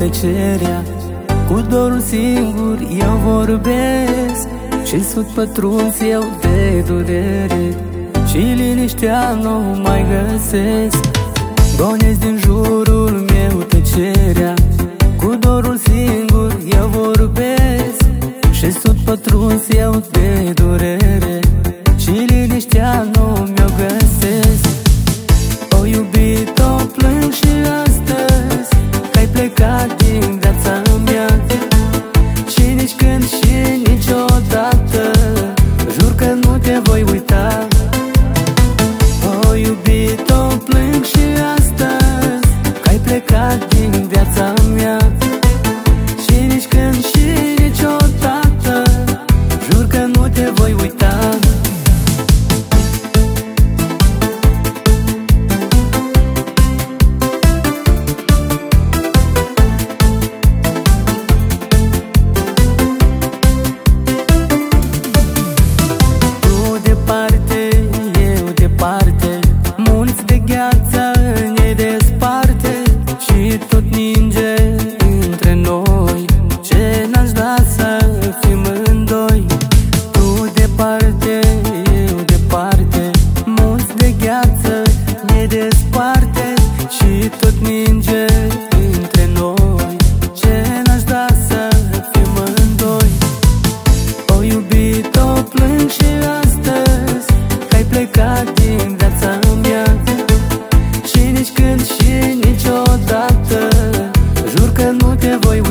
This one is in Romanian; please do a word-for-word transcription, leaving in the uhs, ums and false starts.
tăcerea. Cu dorul singur eu vorbesc și sunt pătruns eu de durere, și liniștea nu mai găsesc. Gonesc din jurul meu tăcerea, cu dorul singur eu vorbesc și sunt pătruns eu de durere, și liniștea nu mi-o găsesc. O iubit, o plâng și astăzi, că-ai plecat din viața mea, și nici când și niciodată jur că nu te voi uita. O iubit, o plâng și astăzi, că-ai plecat din viața mea, și nici când și niciodată jur că nu te voi uita. Tot ninge între noi, ce n-aș da să fim mândoi. Tu departe, eu departe, munți de gheață ne desparte, și tot ninge între noi, ce n-aș da să fim mândoi. O iubit, o plâng și astăzi, că-ai plecat din viața mea, și nici când și niciodată jur că nu te voi